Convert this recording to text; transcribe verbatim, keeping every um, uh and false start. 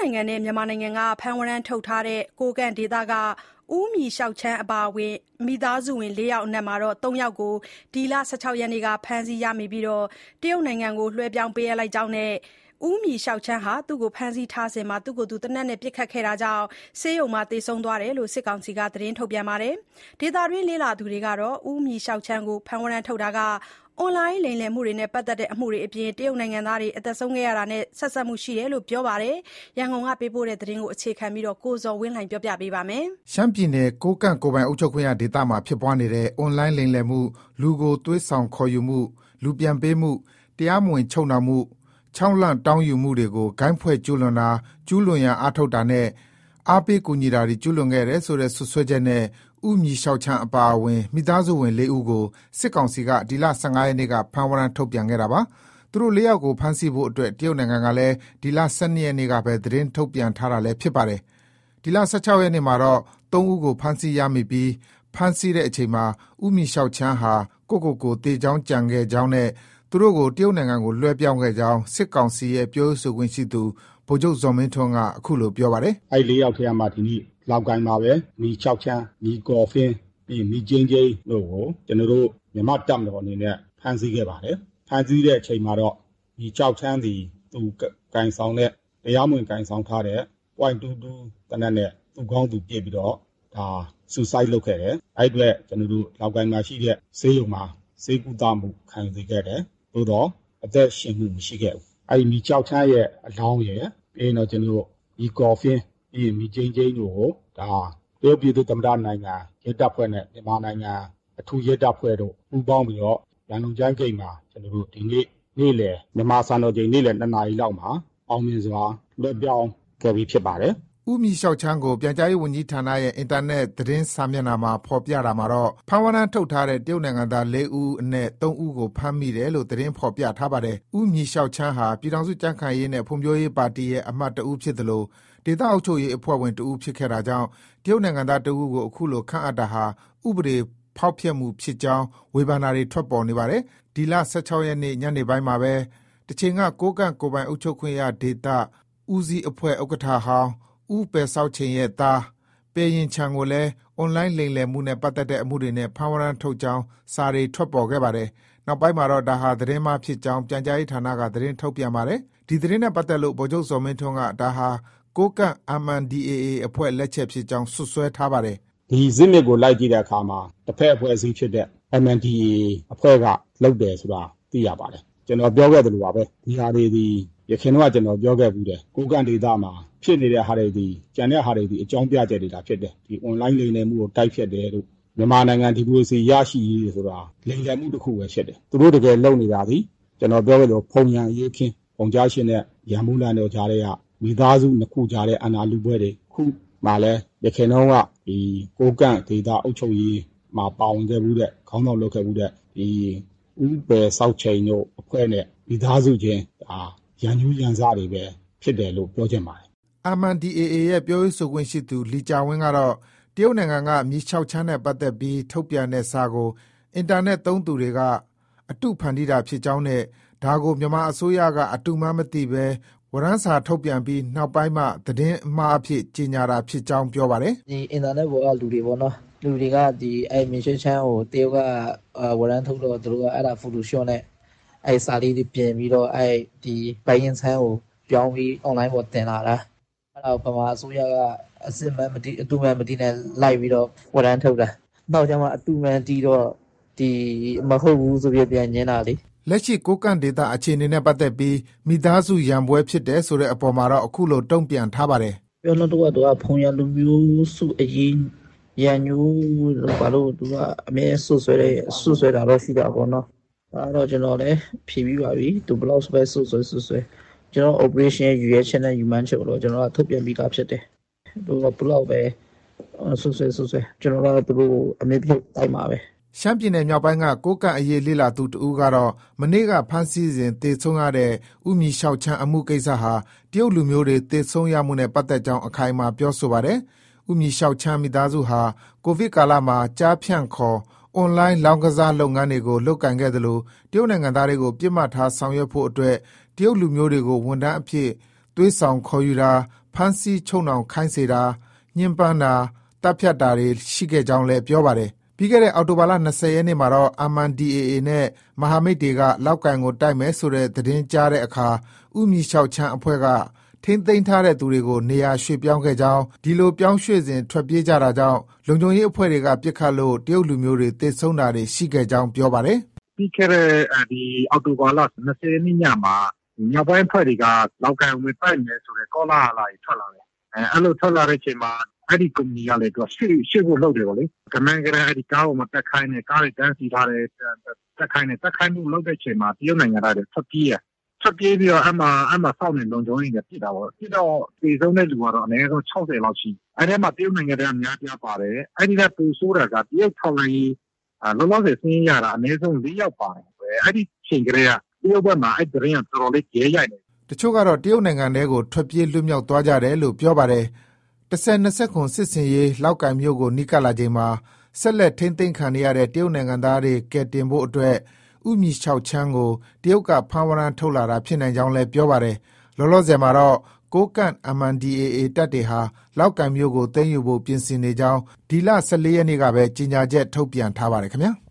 နိုင်ငံနဲ့မြန်မာနိုင်ငံကဖမ်းဝရမ်းထုတ်ထားတဲ့ကိုးကန့်ဒေသကဦးမြီလျှောက်ချမ်းအပါအဝင်မိသားစုဝင်လေးယောက်အနက်သုံးယောက်ကိုဒီလ၁၆ရက်နေ့ကဖမ်းဆီးရမိပြီးတရုတ်နိုင်ငံကိုလွှဲပြောင်းပေးအပ်လိုက်ကြောင်းနဲ့ဦးမြီလျှောက်ချမ်းဟာသူ့ကိုဖမ်းဆီးထားစဉ်သူ့ကိုယ်သူသေနတ်နဲ့ပစ်ခတ်ခဲ့တာကြောင့်ဆေးရုံမှာသေဆုံးသွားတယ်လို့စစ်ကောင်စီကသတင်းထုတ်ပြန်ပါတယ်။ဒေသတွင်းလေ့လာသူတွေကတော့ဦးမြီလျှောက်ချမ်းကိုဖမ်းဝရမ်းထုတ်တာကအွန်လိုင်းလိမ်လည်မှုတွေနဲ့ပတ်သက်တဲ့အမှုတွေအပြင်တရုတ်နိုင်ငံသားတွေအသက်ဆုံးခဲ့ရတာနဲ့ဆက်စပ်မှုရှိတယ်လို့ပြောပါတယ်။ရန်ကုန်ကပေးပို့တဲ့သတင်းကိုအခြေခံပြီးကိုဇော်ဝင်းလှိုင်ပြောပြပေးပါမယ်။ရှမ်းပြည်နယ်ကိုးကန့်ကိုယ်ပိုင်အုပ်ချုပ်ခွင့်ရဒေသမှာဖြစ်ပွားနေတဲ့အွန်လိုင်းလိမ်လည်မှုလူကိုသွေးဆောင်ခေါ်ယူမှုလူပြန်ပေးမှုတရားမဝင်ချုပ်နှောင်မှုချောင်းလန့်တောင်းယူမှုတွေကိုဂိုင်းဖွဲ့ကျူးလွန်တာကျူးလွန်ရန်အားထုတ်တာနဲ့အားပေးကူညီတာတွေကျူးလွန်ခဲ့တယ်ဆိုတဲ့ဆွဆွဲချက်နဲ့ဦးမြီလျှောက်ချမ်းအပါအဝင်မိသားစုဝင်လေးဦးကိုစစ်ကောင်စီကဒီလ၁၅ရက်နေ့ကဖမ်းဝရမ်းထုတ်ပြန်ခဲ့တာပါ။သူတို့လေးယောက်ကိုဖမ်းဆီးဖို့အတွက်တရုတ်နိုင်ငံကလည်းဒီလ၁၂ရက်နေ့ကပဲသတင်းထုတ်ပြန်ထားတာလည်းဖြစ်ပါတယ်။ဒီလ၁၆ရက်နေ့မှာတော့သုံးဦးကိုဖမ်းဆီးရမိပြီးဖမ်းဆီးတဲ့အချိန်မှာဦးမြီလျှောက်ချမ်းဟာကိုကိုကိုတေချောင်းကြံခဲ့ကြောင်းနဲ့သူတို့ကိုတရုတ်နိုင်ငံကိုလွှဲပြောင်းခဲ့ကြောင်းစစ်ကောင်စီရဲ့ပြောရေးဆိုခွင့်ရှိသူဗိုလ်ချုပ်ဇော်မင်းထွန်းကအခုလိုပြောပါတယ်။အဲ့လေးယောက်ထဲမှာဒီနေ့လောက်ကိုင်းမှာပဲမီချောက်ချမ်းမီကော်ဖင်းပြီးမီချင်းချင်းတို့ကိုကျွန်တော်တို့မြန်မာတပ်မတော်အနေနဲ့ဖမ်းဆီးခဲ့ပါတယ်။ဖမ်းဆီးတဲ့အချိန်မှာတော့ဒီချောက်ချမ်းဒီသူကင်ဆောင်တဲ့တရားမဝင်ကင်ဆောင်ထားတဲ့ point တူတူတနက်နဲ့သူ့ကောင်းသူပြစ်ပြီးတော့ဒါဆူဆိုက်လုပ်ခဲ့တယ်။အဲ့အတွက်ကျွန်တော်တို့လောက်ကိုင်းမှာရှိတဲ့ဆေးရုံမှာဆေးကုသမှုခံယူခဲ့တယ်။သို့တော့အသက်ရှင်မှုမရှိခဲ့ဘူး။အဲ့ဒီမီချောက်ချမ်းရဲ့အလောင်းရဲ့ပြီးတော့ကျွန်တော်တို့ဒီကော်ဖင်းပြီးမီချင်းချင်းတို့ကိုဒါတရုတ်ပြည်သူ့သမ္မတနိုင်ငံရဲတပ်ဖွဲ့နဲ့မြန်မာနိုင်ငံအထူးရဲတပ်ဖွဲ့တို့ပူးပေါင်းပြီးတော့ရန်ကုန်ကျန်းဂိတ်မှာကျွန်တော်တို့ဒီနေ့နေ့လယ်မြန်မာစံတော်ချိန်နေ့လယ်နှစ်နာရီလောက်မှာအောင်မြင်စွာလွှဲပြောင်းခဲ့ပြီးဖြစ်ပါတယ်။ဦးမြီလျှောက်ချမ်းကိုပြန်ကြားရေးဝန်ကြီးဌာနရဲ့အင်တာနက်သတင်းစာမျက်နှာမှာဖော်ပြတာမှာတော့ဖမ်းဝရမ်းထုတ်ထားတဲ့တရုတ်နိုင်ငံသားလေးဦးအနက်သုံးဦးကိုဖမ်းမိတယ်လို့သတင်းဖော်ပြထားပါတယ်။ဦးမြီလျှောက်ချမ်းဟာပြည်ထောင်စုကြံ့ခိုင်ရေးနဲ့ဖွံ့ဖြိုးရေးပါတီရဲ့အမတ်တဦးဖြစ်သလိုဒေသအုပ်ချုပ်ရေးအဖွဲ့ဝင်တဦးဖြစ်ခဲ့တာကြောင့်တရုတ်နိုင်ငံသားတဦးကိုအခုလိုခန့်အပ်တာဟာဥပဒေဖောက်ဖျက်မှုဖြစ်ကြောင်းဝေဖန်တာတွေထွက်ပေါ်နေပါတယ်။ဒီလ၁၆ရက်နေ့ညနေပိုင်းမှာပဲတချိန်ကကိုးကန့်ကိုယ်ပိုင်အုပ်ချုပ်ခွင့်ရဒေသဦးစီးအဖွဲ့ဥက္ကဋ္ဌဟောင်းဦးပယ်ဆောက်ချိန်ရဲ့သားပယ်ရင်ချန်ကိုလည်းအွန်လိုင်းလိမ်လည်မှုနဲ့ပတ်သက်တဲ့အမှုတွေနဲ့ဖမ်းဝရမ်းထုတ်ကြောင်းစာတွေထွက်ပေါ်ခဲ့ပါတယ်။နောက်ပိုင်းမှာတော့ဒါဟာသတင်းမှားဖြစ်ကြောင်းပြန်ကြားရေးဌာနကသတင်းထုတ်ပြန်ပါတယ်။ဒီသတင်းနဲ့ပတ်သက်လို့ဗိုလ်ချုပ်ဇော်မင်းထွန်းကဒါဟာကိုးကန့် အမ် အန် ဒီ အေ အေ အဖွဲ့လက်ချက်ဖြစ်ကြောင်းဆွဆွဲထားပါတယ်။ဒီဇစ်မြစ်ကိုလိုက်ကြည့်တဲ့အခါမှာတစ်ဖက်အဖွဲ့အစည်းဖြစ်တဲ့ အမ် အန် ဒီ အေ အေ အဖွဲ့ကလုပ်တယ်ဆိုတာသိရပါတယ်။ကျွန်တော်ပြောခဲ့သလိုပါပဲဒီဟာတွေဒီရခင်တော့ကျွန်တော်ပြောခဲ့ဘူးတယ်ကိုးကန့်ဒေသမှာဖြစ်နေတဲ့ဟာတွေဒီကျန်တဲ့ဟာတွေဒီအကြောင်းပြချက်တွေဒါဖြစ်တယ်ဒီ online လိမ်လည်မှုကိုတိုက်ဖြတ်တယ်လို့မြန်မာနိုင်ငံဒီမိုကရေစီရရှိရေးဆိုတာလိမ်လည်မှုတစ်ခုပဲဖြစ်တယ်သူတို့တကယ်လုပ်နေတာဒီကျွန်တော်ပြောခဲ့လို့ဖုံရန်ရေးခင်းပုံကြားရှင်နဲ့ရန်မှုလန်တို့ကြားတဲ့ကမိသားစုနှစ်ခုကြားတဲ့အနာလူပွဲတွေခုမှလည်းရခင်တော့ကဒီကိုးကန့်ဒေသအုပ်ချုပ်ရေးမှာပါဝင်ခဲ့မှုတဲ့ခေါင်းဆောင်လုပ်ခဲ့မှုတဲ့ဒီဥပယ်ဆောက်ချိန်တို့အဖွဲ့နဲ့မိသားစုချင်းဒါရန်ယူရန်စားတွေပဲဖြစ်တယ်လို့ပြောချင်ပါတယ်။ အမ် အန် ဒီ အေ အေ ရဲ့ပြောရေးဆိုခွင့်ရှိသူလီကြာဝင်းကတော့တရုတ်နိုင်ငံကမြီလျှောက်ချမ်းနဲ့ပတ်သက်ပြီးထုတ်ပြန်တဲ့စာကိုအင်တာနက်သုံးသူတွေကအတုဖန်တီးတာဖြစ်ကြောင်းနဲ့ဒါကိုမြန်မာအစိုးရကအတုမှန်းမသိဘဲဝရမ်းစာထုတ်ပြန်ပြီးနောက်ပိုင်းမှသတင်းအမှားအဖြစ်ကြေညာတာဖြစ်ကြောင်းပြောပါတယ်။ဒီအင်တာနက်ပေါ်ကလူတွေပေါ့နော်လူတွေကဒီအဲမြီလျှောက်ချမ်းကိုတရုတ်ကဝရမ်းထုတ်တော့သူတို့ကအဲ့ဒါဖိုတိုရှော့နဲ့အဲစာလေးတွေပြင်ပြီးတော့အဲဒီပိုင်ရင်ဆန်းကိုပြောင်းပြီး online ပေါ်တင်လာတာအဲ့ဒါကိုဗမာအစိုးရကအစစ်မှန်မတိအတူမှန်မတိနဲ့လိုက်ပြီးတော့ဝရမ်းထုတ်တာနောက်ကျမှအတူမှန်တီးတော့ဒီမဟုတ်ဘူးဆိုပြီးပြန်ညင်းတာလေလက်ရှိကိုးကန့်ဒေသအခြေအနေနဲ့ပတ်သက်ပြီးမိသားစုရန်ပွဲဖြစ်တယ်ဆိုတဲ့အပေါ်မှာတော့အခုလိုတုံ့ပြန်ထားပါတယ်ပြောလို့တော့တော့ဖုံရလူမျိုးစုအရင်ရန်ညူဘာလို့သူကအမြဲဆွဆွဲတယ်ဆွဆွဲတာတော့ရှိတာပေါ့နော်အဲ့တော့ကျွန်တော်လည်းဖြေပြီးပါပြီသူဘလောက်ဆွဲဆွဆွဲဆွဆွဲကျွန်တော် operation ယူရဲချက်နဲ့ယူမှန်းချုပ်တော့ကျွန်တော်ကထုတ်ပြန်ပြီးသားဖြစ်တယ်သူကဘလောက်ပဲဆွဆွဲဆွဆွဲကျွန်တော်ကသူတို့အမြဲပြုတ်တိုက်မှာပဲရှမ်းပြည်နယ်မြောက်ပိုင်းကကိုးကန့်အရေးလေ့လာသူတဦးကတော့မနေ့ကဖမ်းဆီးစဉ်တေဆုံးရတဲ့ဥမြီလျှောက်ချမ်းအမှုကိစ္စဟာတရုတ်လူမျိုးတွေတေဆုံးရမှုနဲ့ပတ်သက်ကြောင်းအခိုင်အမာပြောဆိုပါတယ်။ဥမြီလျှောက်ချမ်းမိသားစုဟာကိုဗစ်ကာလမှာကြားဖြန့်ခေါ်အွန်လိုင်းလောင်းကစားလုပ်ငန်းတွေကိုလုပ်ကင်ခဲ့သလိုတရုတ်နိုင်ငံသားတွေကိုပြစ်မှတ်ထားဆောင်ရွက်ဖို့အတွက်တရုတ်လူမျိုးတွေကိုဝန်ထမ်းအဖြစ်သွေးဆောင်ခေါ်ယူတာဖမ်းဆီးချုပ်နှောင်ခိုင်းစေတာညှဉ်းပန်းတာတပ်ဖြတ်တာတွေရှိခဲ့ကြောင်းလည်းပြောပါတယ်ပြီးခဲ့တဲ့အောက်တိုဘာလ၂၀ရက်နေ့မှာတော့ အမ် အန် ဒီ အေ အေ နဲ့မဟာမိတ်တွေကလောက်ကိုင်ကိုတိုက်မယ်ဆိုတဲ့သတင်းကြားတဲ့အခါဥမီလျှောက်ချမ်းအဖွဲ့ကထိမ့်သိမ်းထားတဲ့သူတွေကိုနေရာရွှေ့ပြောင်းခဲ့ကြောင်းဒီလိုပြောင်းရွှေ့စဉ်ထွက်ပြေးကြတာကြောင့်လုံခြုံရေးအဖွဲ့တွေကပြစ်ခတ်လို့တရုတ်လူမျိုးတွေသေဆုံးတာတွေရှိခဲ့ကြောင်းပြောပါတယ်ပြီးခဲ့တဲ့ဒီအောက်တိုဘာလ၂၀ရက်နေ့ညမှာညပိုင်းဖွဲ့တွေကလောက်ကိုင်ဝင်တိုက်မယ်ဆိုတဲ့ကောလာဟလာတွေထွက်လာတယ်အဲအဲ့လိုထွက်လာတဲ့အချိန်မှာအဲ့ဒီကုမ္ပဏီကလည်းသူရှေ့ရှေ့ကိုလှုပ်တယ်ဗောလေကမန်ကလေးအဲ့ဒီကားကိုမတက်ခိုင်းနဲ့ကားတွေတန်းစီထားတယ်တက်ခိုင်းနဲ့တက်ခိုင်းမှုလှုပ်တဲ့အချိန်မှာတရုတ်နိုင်ငံသားတွေထွက်ပြေးရထွက်ပြေးပြီးတော့အမှအမှစောင့်နေလုံခြုံရေးနဲ့ပြစ်တာဗောပြစ်တော့ဒီဆုံးတဲ့လူကတော့အနည်းဆုံး၆၀လောက်ရှိအဲ့ဒီမှာတရုတ်နိုင်ငံသားများပြားပါတယ်အဲ့ဒီကပူဆိုးတာကတရုတ်ထောက်လိုင်းလောလောဆယ်ဆင်းရတာအနည်းဆုံး၄ယောက်ပါတယ်အဲ့ဒီချိန်ကလေးကတရုတ်ဘက်မှာအဲ့ဒီရင်တော်တော်လေးကြေးရိုက်နေတချို့ကတော့တရုတ်နိုင်ငံထဲကိုထွက်ပြေးလွတ်မြောက်သွားကြတယ်လို့ပြောပါတယ်တစ်ဆယ်နှစ်ဆက်ခွန်စစ်စင်ရေးလောက်ကိုင်မျိုးကိုနီးကပ်လာချိန်မှာဆက်လက်ထိမ့်သိမ်းခံရတဲ့တရုတ်နိုင်ငံသားတွေကယ်တင်ဖို့အတွက်ဥမီလျှောက်ချမ်းကိုတရုတ်ကဖမ်းဝရမ်းထုတ်လာတာဖြစ်နိုင်ကြောင်းလည်းပြောပါတယ်လောလောဆယ်မှာတော့ကိုကန့် အမ် အန် ဒီ အေ အေ တပ်တွေဟာလောက်ကိုင်မျိုးကိုသိမ်းယူဖို့ပြင်ဆင်နေကြောင်းဒီလ၁၄ရက်နေ့ကပဲကြေညာချက်ထုတ်ပြန်ထားပါတယ်ခင်ဗျာ